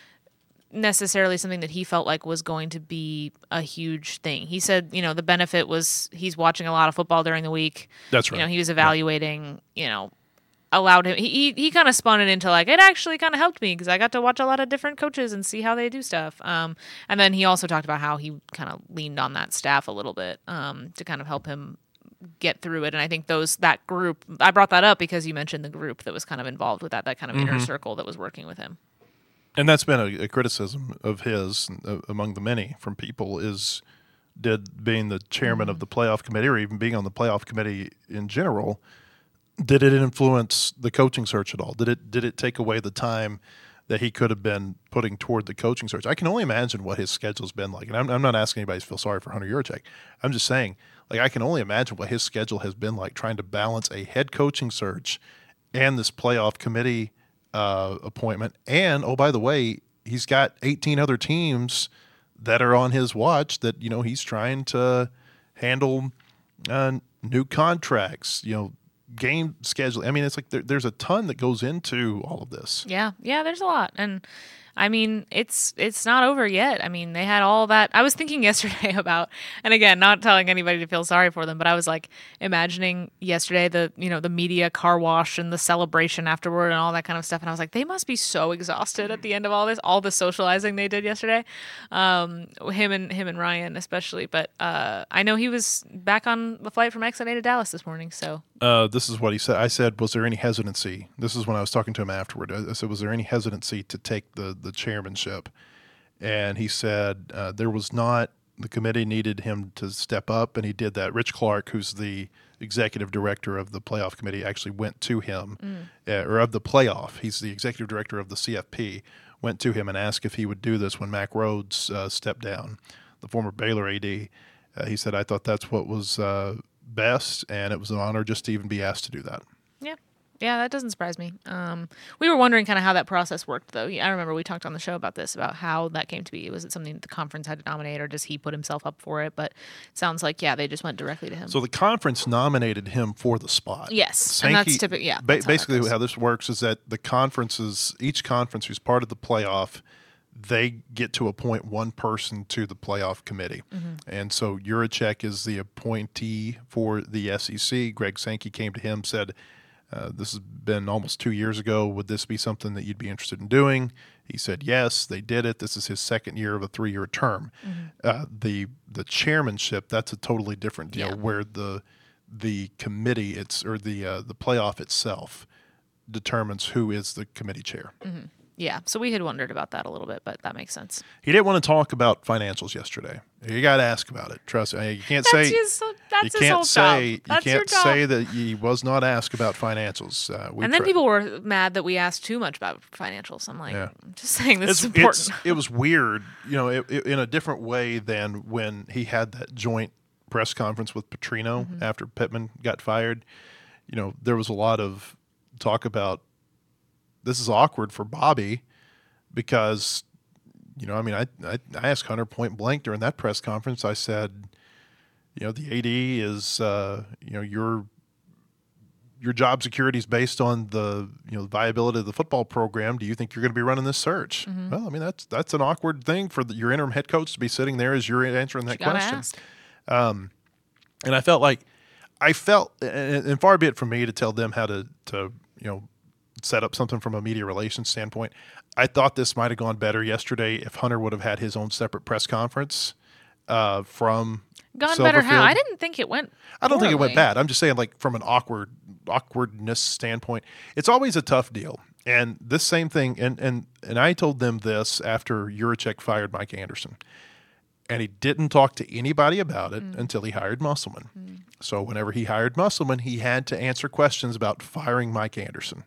necessarily something that he felt like was going to be a huge thing. He said, you know, the benefit was he's watching a lot of football during the week. That's right. You know, he was evaluating, yeah. you know, allowed him, he, he, he kind of spun it into like, it actually kind of helped me because I got to watch a lot of different coaches and see how they do stuff. Um, and then he also talked about how he kind of leaned on that staff a little bit um, to kind of help him get through it. And I think those, that group, I brought that up because you mentioned the group that was kind of involved with that, that kind of mm-hmm. inner circle that was working with him. And that's been a, a criticism of his uh, among the many from people is did being the chairman mm-hmm. of the playoff committee or even being on the playoff committee in general, did it influence the coaching search at all? Did it, did it take away the time that he could have been putting toward the coaching search? I can only imagine what his schedule's been like. And I'm, I'm not asking anybody to feel sorry for Hunter Juracek. I'm just saying, like, I can only imagine what his schedule has been like trying to balance a head coaching search and this playoff committee uh, appointment. And, oh, by the way, he's got eighteen other teams that are on his watch that, you know, he's trying to handle uh, new contracts, you know, game schedule. I mean, it's like there, there's a ton that goes into all of this. Yeah, yeah, there's a lot. And I mean, it's it's not over yet. I mean, they had all that. I was thinking yesterday about, and again, not telling anybody to feel sorry for them, but I was like imagining yesterday the, you know, the media car wash and the celebration afterward and all that kind of stuff. And I was like, they must be so exhausted at the end of all this, all the socializing they did yesterday. Um, him and him and Ryan especially. But uh, I know he was back on the flight from X N A to Dallas this morning. So uh, this is what he said. I said, was there any hesitancy? This is when I was talking to him afterward. I said, was there any hesitancy to take the the chairmanship? And he said uh, there was not. The committee needed him to step up, and he did that. Rich Clark, who's the executive director of the playoff committee, actually went to him, mm. uh, or of the playoff. He's the executive director of the C F P, went to him and asked if he would do this when Mack Rhoades uh, stepped down, the former Baylor A D. Uh, he said, I thought that's what was uh, best, and it was an honor just to even be asked to do that. Yeah. Yeah, that doesn't surprise me. Um, we were wondering kind of how that process worked, though. I remember we talked on the show about this, about how that came to be. Was it something that the conference had to nominate, or does he put himself up for it? But it sounds like, yeah, they just went directly to him. So the conference nominated him for the spot. Yes, Sankey, and that's typically, yeah. That's ba- basically, how, how this works is that the conferences, each conference who's part of the playoff, they get to appoint one person to the playoff committee. Mm-hmm. And so Juracek is the appointee for the S E C. Greg Sankey came to him, said, Uh, this has been almost two years ago. Would this be something that you'd be interested in doing? He said yes. They did it. This is his second year of a three-year term. Mm-hmm. Uh, the the chairmanship, that's a totally different deal. Yeah. Where the the committee, it's or the uh, the playoff itself determines who is the committee chair. Mm-hmm. Yeah, so we had wondered about that a little bit, but that makes sense. He didn't want to talk about financials yesterday. You got to ask about it. Trust me. You can't That's say his, that's you his can't whole say job. That's you your can't job. say that he was not asked about financials. Uh, we And then tried. people were mad that we asked too much about financials. I'm like, Yeah. I'm just saying this It's, is important. it's, it was weird, you know, it, it, in a different way than when he had that joint press conference with Petrino Mm-hmm. after Pittman got fired. You know, there was a lot of talk about this is awkward for Bobby because, you know, I mean, I, I, I asked Hunter point blank during that press conference. I said, you know, the A D is, uh, you know, your your job security is based on the, you know, viability of the football program. Do you think you're going to be running this search? Mm-hmm. Well, I mean, that's that's an awkward thing for the, your interim head coach to be sitting there as you're answering that You gotta question. ask. And I felt like I felt, and, and far be it from me to tell them how to, to you know, set up something from a media relations standpoint. I thought this might have gone better yesterday if Hunter would have had his own separate press conference uh, from Gone better how? Silverfield. I didn't think it went I don't think it went poorly. bad. I'm just saying, like, from an awkward awkwardness standpoint, it's always a tough deal. And this same thing, and and and I told them this after Juracek fired Mike Anderson, and he didn't talk to anybody about it Mm. until he hired Musselman. So whenever he hired Musselman, he had to answer questions about firing Mike Anderson.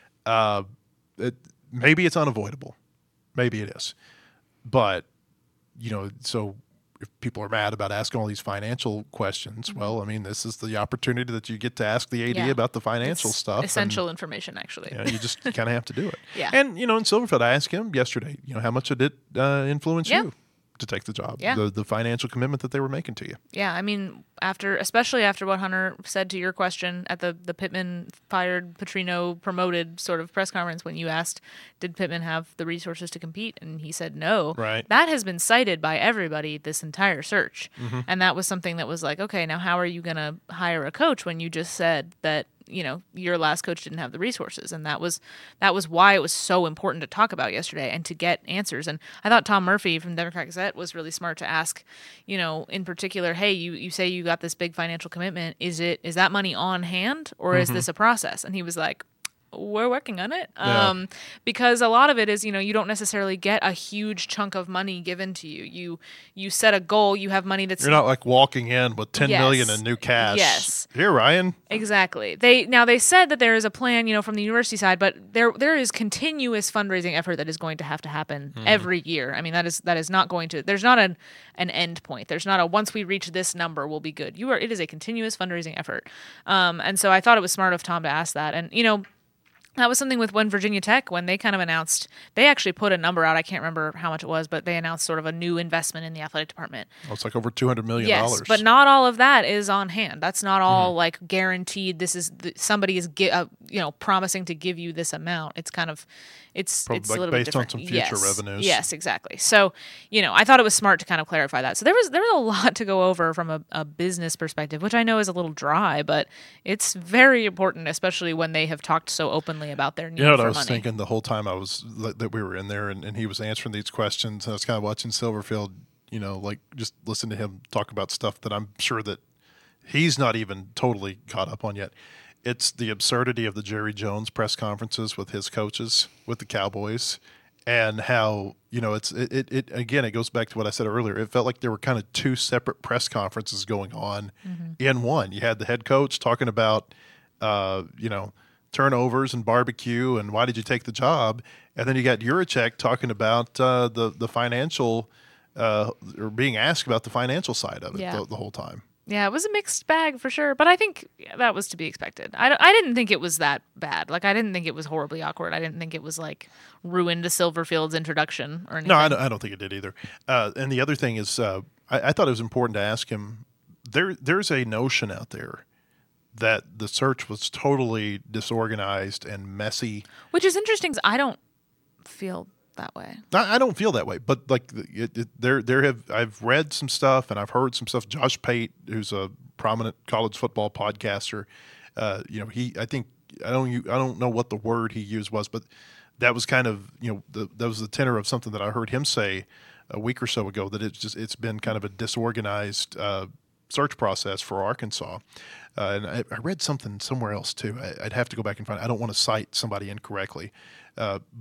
Uh, it, maybe it's unavoidable, maybe it is, but you know, so. If people are mad about asking all these financial questions, well, I mean, this is the opportunity that you get to ask the A D Yeah. about the financial It's stuff. and, Essential information, actually. you know, you just kind of have to do it. Yeah. And, you know, in Silverfield, I asked him yesterday, you know, how much did it uh, influence Yeah. you to take the job? Yeah. The, the financial commitment that they were making to you. Yeah, I mean, after especially after what Hunter said to your question at the the Pittman fired Petrino promoted sort of press conference when you asked, did Pittman have the resources to compete, and he said no. Right. That has been cited by everybody this entire search, Mm-hmm. and that was something that was like, okay, now how are you going to hire a coach when you just said that, you know, your last coach didn't have the resources? And that was that was why it was so important to talk about yesterday and to get answers. And I thought Tom Murphy from Democrat Gazette was really smart to ask, you know, in particular, hey, you, you say you got this big financial commitment. Is it is that money on hand or is this a process? And he was like, we're working on it. Yeah. Um, because a lot of it is, you know, you don't necessarily get a huge chunk of money given to you. You you set a goal, you have money that's You're not like walking in with ten Yes. million in new cash. Yes. Here, Ryan. Exactly. They now they said that there is a plan, you know, from the university side, but there there is continuous fundraising effort that is going to have to happen every year. I mean, that is that is not going to. There's not an an end point. There's not a once we reach this number we'll be good. You are. It is a continuous fundraising effort. Um, and so I thought it was smart of Tom to ask that. And you know. That was something with when Virginia Tech, when they kind of announced, they actually put a number out. I can't remember how much it was, but they announced sort of a new investment in the athletic department. Oh, it's like over two hundred million Yes, dollars. but not all of that is on hand. That's not all Mm-hmm. like guaranteed. This is th- somebody is gi- uh, you know promising to give you this amount. It's kind of it's Probably it's like a little bit based on different. some future Yes. revenues. Yes, exactly. So you know, I thought it was smart to kind of clarify that. So there was there was a lot to go over from a, a business perspective, which I know is a little dry, but it's very important, especially when they have talked so openly about their need You know what for I was money. thinking the whole time I was that we were in there and, and he was answering these questions, and I was kind of watching Silverfield, you know, like just listen to him talk about stuff that I'm sure that he's not even totally caught up on yet. It's the absurdity of the Jerry Jones press conferences with his coaches, with the Cowboys, and how, you know, it's it, it, it again, it goes back to what I said earlier. It felt like there were kind of two separate press conferences going on in one. You had the head coach talking about, uh, you know, turnovers and barbecue and why did you take the job, and then you got Juracek talking about uh, the the financial uh, or being asked about the financial side of it Yeah. the, the whole time. Yeah, it was a mixed bag for sure, but I think that was to be expected. I, I didn't think it was that bad. Like, I didn't think it was horribly awkward. I didn't think it was, like, ruined to Silverfield's introduction or anything. No, I don't, I don't think it did either. Uh, and the other thing is, uh, I, I thought it was important to ask him. There, there's a notion out there that the search was totally disorganized and messy. Which is interesting because I don't feel that way. I, I don't feel that way, but like it, it, there, there have I've read some stuff and I've heard some stuff. Josh Pate, who's a prominent college football podcaster, uh, you know, he I think I don't I don't know what the word he used was, but that was kind of you know the, that was the tenor of something that I heard him say a week or so ago, that it's just it's been kind of a disorganized uh, search process for Arkansas. Uh, and I, I read something somewhere else too. I, I'd have to go back and find it. I don't want to cite somebody incorrectly, uh, but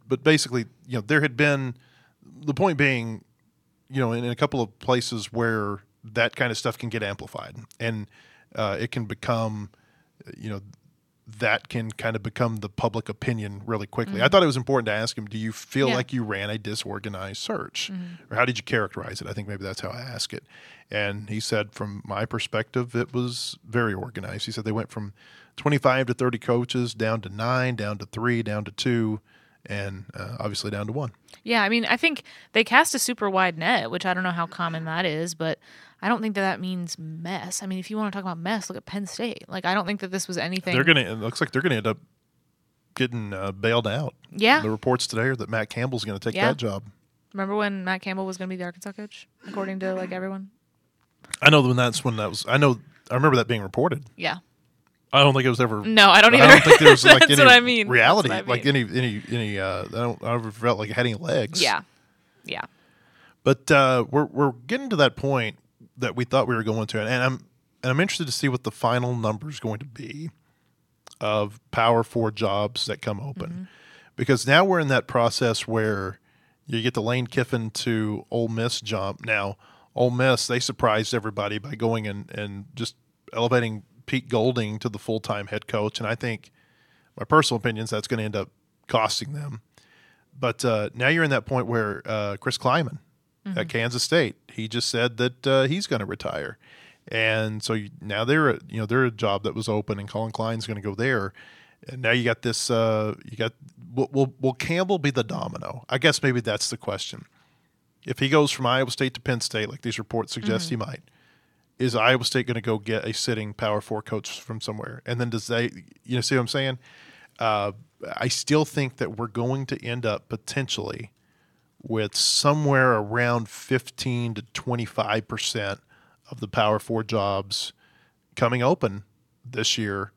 but basically, you know, there had been the point being, you know, in, in a couple of places where that kind of stuff can get amplified, and uh, it can become, you know, that can kind of become the public opinion really quickly. Mm-hmm. I thought it was important to ask him, do you feel Yeah. like you ran a disorganized search? Mm-hmm. Or how did you characterize it? I think maybe that's how I ask it. And he said, from my perspective, it was very organized. He said they went from twenty-five to thirty coaches down to nine, down to three, down to two, and uh, obviously down to one. Yeah, I mean, I think they cast a super wide net, which I don't know how common that is, but I don't think that that means mess. I mean, if you want to talk about mess, look at Penn State. Like, I don't think that this was anything. They're gonna. It looks like they're gonna end up getting uh, bailed out. Yeah. The reports today are that Matt Campbell's going to take Yeah. that job. Remember when Matt Campbell was going to be the Arkansas coach, according to like everyone? I know when that's when that was. I know. I remember that being reported. Yeah. I don't think it was ever. No, I don't either. I don't think there was like That's any what I mean. reality, That's what I like any any any. Uh, I don't. I never felt like it had any legs. Yeah. Yeah. But uh, we're we're getting to that point that we thought we were going to, and I'm and I'm interested to see what the final number is going to be of Power Four jobs that come open, Mm-hmm. because now we're in that process where you get the Lane Kiffin to Ole Miss jump. Now, Ole Miss, they surprised everybody by going and and just elevating Pete Golding to the full time head coach, and I think, my personal opinion is that's going to end up costing them. But uh, now you're in that point where uh, Chris Kleiman Mm-hmm. at Kansas State, he just said that uh, he's going to retire, and so you, now they're a, you know they're a job that was open, and Colin Klein's going to go there, and now you got this uh, you got will, will will Campbell be the domino? I guess maybe that's the question. If he goes from Iowa State to Penn State, like these reports suggest Mm-hmm. he might, is Iowa State going to go get a sitting Power Four coach from somewhere, and then does they you know see what I'm saying? Uh, I still think that we're going to end up potentially with somewhere around fifteen to twenty-five percent of the Power Four jobs coming open this year.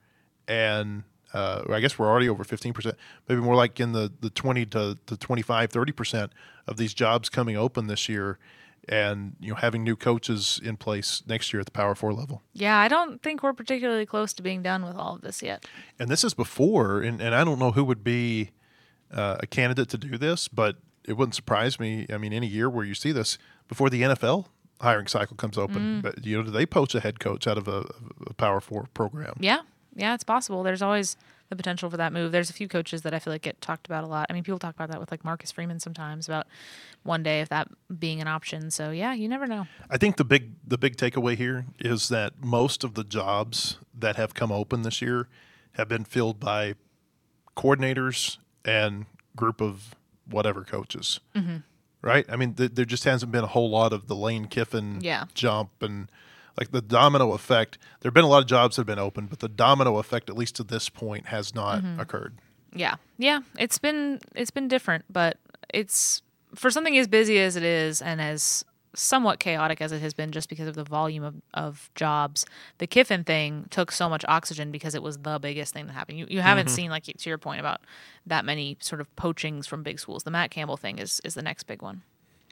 And uh, I guess we're already over fifteen percent, maybe more like in the, the twenty to, to twenty-five, thirty percent of these jobs coming open this year, and you know having new coaches in place next year at the Power Four level. Yeah, I don't think we're particularly close to being done with all of this yet. And this is before, and, and I don't know who would be uh, a candidate to do this, but it wouldn't surprise me. I mean, any year where you see this before the N F L hiring cycle comes open, but you know, do they poach a head coach out of a, a Power Four program? Yeah. Yeah, it's possible. There's always the potential for that move. There's a few coaches that I feel like get talked about a lot. I mean, people talk about that with like Marcus Freeman sometimes about one day if that being an option. So yeah, you never know. I think the big the big takeaway here is that most of the jobs that have come open this year have been filled by coordinators and group of whatever coaches, mm-hmm. right? I mean, th- there just hasn't been a whole lot of the Lane Kiffin Yeah. jump and like the domino effect. There have been a lot of jobs that have been open, but the domino effect, at least to this point, has not Mm-hmm. occurred. Yeah. Yeah, it's been it's been different, but it's for something as busy as it is and as somewhat chaotic as it has been just because of the volume of, of jobs. The Kiffin thing took so much oxygen because it was the biggest thing that happened. You you haven't seen, like to your point about that many sort of poachings from big schools. The Matt Campbell thing is is the next big one.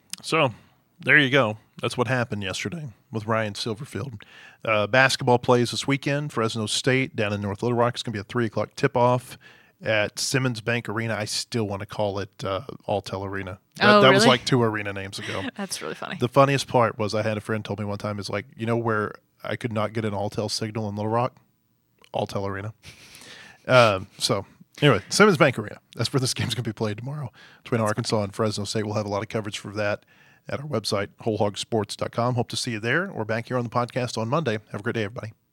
So there you go. That's what happened yesterday with Ryan Silverfield. Uh, basketball plays this weekend. Fresno State down in North Little Rock. It's going to be a three o'clock tip-off at Simmons Bank Arena. I still want to call it uh, Alltel Arena. That, Oh, that was really? like two arena names ago. That's really funny. The funniest part was I had a friend told me one time, is like, you know where I could not get an Alltel signal in Little Rock? Alltel Arena. um, so anyway, Simmons Bank Arena. That's where this game's going to be played tomorrow between Arkansas and Fresno State. We'll have a lot of coverage for that at our website, whole hog sports dot com. Hope to see you there or back here on the podcast on Monday. Have a great day, everybody.